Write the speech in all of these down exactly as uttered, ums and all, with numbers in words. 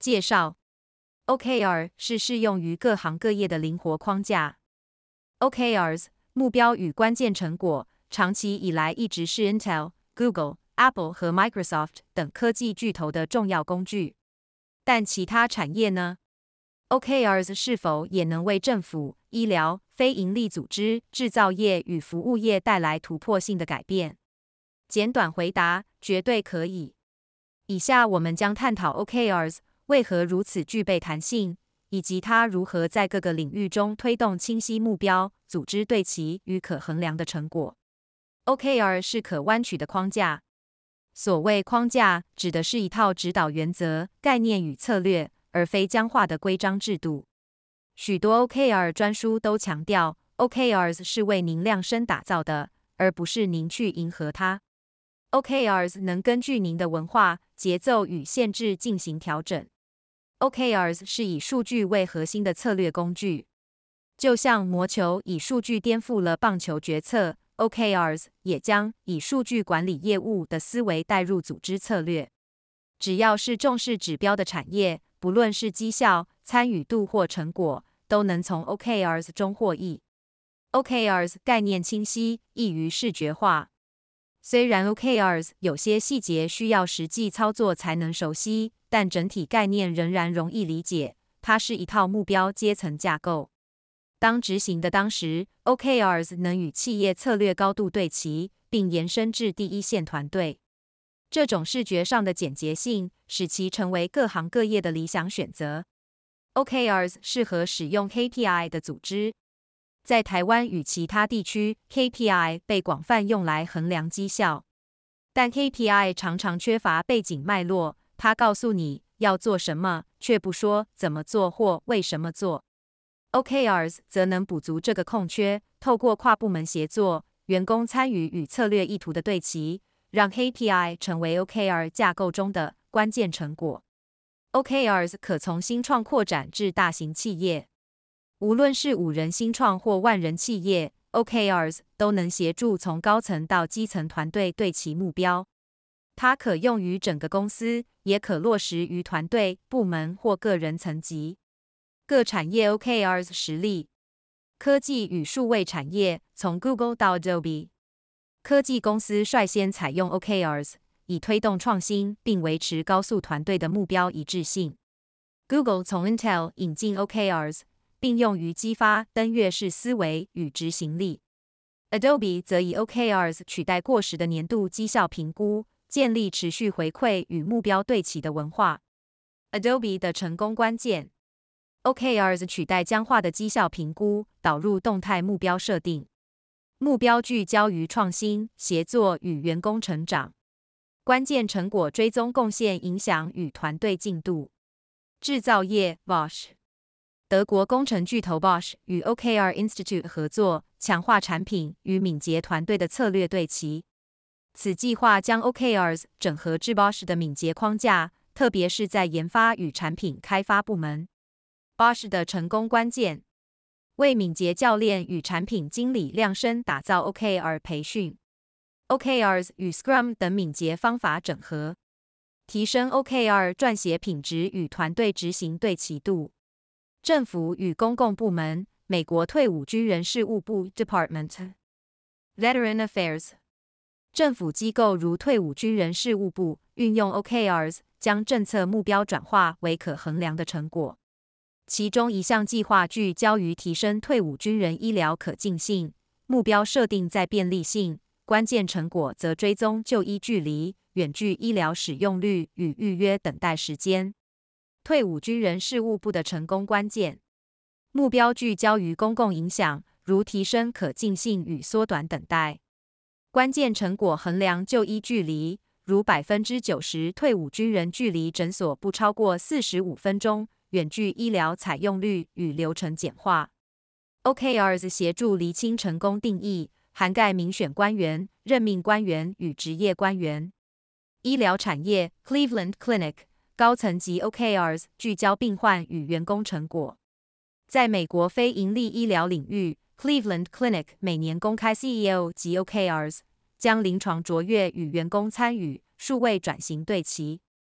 介绍 O K R 是适用于各行各业的灵活框架。O K Rs 目标与关键成果长期以来一直是 Intel、Google、Apple 和 Microsoft 等科技巨头的重要工具。但其他产业呢？ O K Rs 是否也能为政府、医疗、非营利组织、制造业与服务业带来突破性的改变？简短回答：绝对可以。以下我们将探讨 O K Rs 为何如此具备弹性，以及它如何在各个领域中推动清晰目标、组织对齐与可衡量的成果。O K R 是可弯曲的框架。所谓框架，指的是一套指导原则、概念与策略，而非僵化的规章制度。许多 O K R 专书都强调 ，O K Rs 是为您量身打造的，而不是您去迎合它。O K Rs 能根据您的文化、节奏与限制进行调整。O K Rs 是以数据为核心的策略工具，就像魔球以数据颠覆了棒球决策 ，O K Rs 也将以数据管理业务的思维带入组织策略。只要是重视指标的产业，不论是绩效、参与度或成果，都能从 O K Rs 中获益。O K Rs 概念清晰，易于视觉化。虽然 O K Rs 有些细节需要实际操作才能熟悉，但整体概念仍然容易理解。它是一套目标阶层架构。当执行的当时 ，O K Rs 能与企业策略高度对齐，并延伸至第一线团队。这种视觉上的简洁性，使其成为各行各业的理想选择。O K Rs 适合使用 K P I 的组织。在台湾与其他地区 ，K P I 被广泛用来衡量绩效，但 K P I 常常缺乏背景脉络。它告诉你要做什么，却不说怎么做或为什么做。O K Rs 则能补足这个空缺，透过跨部门协作、员工参与与策略意图的对齐，让 K P I 成为 O K R 架构中的关键成果。O K Rs 可从新创扩展至大型企业。无论是五人新创或万人企业 ，O K Rs 都能协助从高层到基层团队对齐目标。它可用于整个公司，也可落实于团队、部门或个人层级。各产业 O K Rs 实例：科技与数位产业，从 Google 到 Adobe， 科技公司率先采用 O K Rs， 以推动创新并维持高速团队的目标一致性。Google 从 Intel 引进 O K Rs。并用于激发登月式思维与执行力。Adobe 则以 O K Rs 取代过时的年度绩效评估，建立持续回馈与目标对齐的文化。Adobe 的成功关键 ：O K Rs 取代僵化的绩效评估，导入动态目标设定。目标聚焦于创新、协作与员工成长。关键成果追踪贡献影响与团队进度。制造业 Bosch。德国工程巨头 Bosch 与 O K R Institute 合作，强化产品与敏捷团队的策略对齐。此计划将 O K Rs 整合至 Bosch 的敏捷框架，特别是在研发与产品开发部门。Bosch 的成功关键：为敏捷教练与产品经理量身打造 O K R 培训。O K Rs 与 Scrum 等敏捷方法整合，提升 O K R 撰写品质与团队执行对齐度。政府与公共部门，美国退伍军人事务部 Department Veteran Affairs， 政府机构如退伍军人事务部运用 O K Rs， 将政策目标转化为可衡量的成果。其中一项计划聚焦于提升退伍军人医疗可进性，目标设定在便利性，关键成果则追踪就医距离、远距医疗使用率与预约等待时间。退伍军人事务部的成功关键：目标聚焦于公共影响，如提升可进性与缩短等待。关键成果衡量就医距离，如 百分之九十 退伍军人距离诊所不超过四十五分钟，远距医疗采用率与流程简化。O K Rs 协助厘清成功定义，涵盖民选官员、任命官员与职业官员。医疗产业 Cleveland Clinic高层级 O K Rs 聚焦病患与员工成果。在美国非营利医疗领域 ，Cleveland Clinic 每年公开 C E O 及 O K Rs， 将临床卓越与员工参与、数位转型对齐。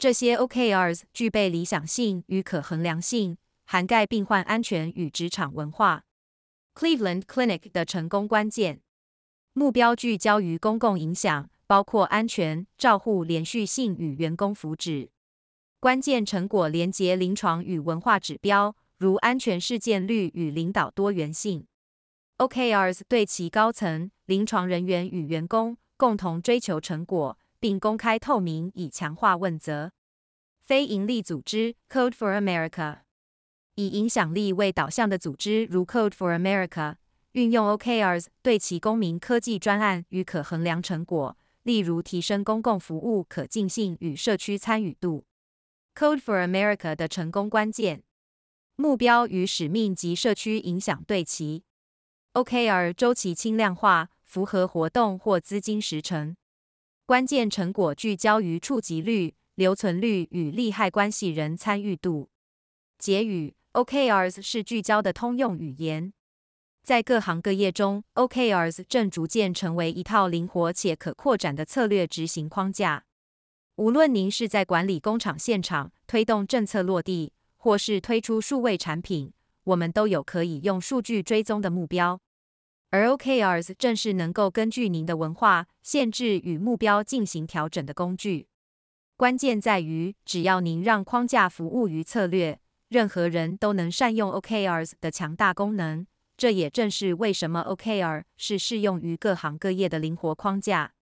这些 O K Rs 具备理想性与可衡量性，涵盖病患安全与职场文化。Cleveland Clinic 的成功关键：目标聚焦于公共影响，包括安全、照护连续性与员工福祉。关键成果连结临床与文化指标，如安全事件率与领导多元性。O K Rs 对其高层、临床人员与员工共同追求成果，并公开透明，以强化问责。非营利组织 Code for America 以影响力为导向的组织如 Code for America， 运用 O K Rs 对其公民科技专案与可衡量成果，例如提升公共服务可进性与社区参与度。Code for America 的成功关键：目标与使命及社区影响对齐。O K R 周期轻量化，符合活动或资金时程。关键成果聚焦于触及率、留存率与利害关系人参与度。结语 ：O K Rs 是聚焦的通用语言，在各行各业中 ，O K Rs 正逐渐成为一套灵活且可扩展的策略执行框架。无论您是在管理工厂现场、推动政策落地，或是推出数位产品，我们都有可以用数据追踪的目标。而 O K Rs 正是能够根据您的文化、限制与目标进行调整的工具。关键在于，只要您让框架服务于策略，任何人都能善用 O K Rs 的强大功能。这也正是为什么 O K R 是适用于各行各业的灵活框架。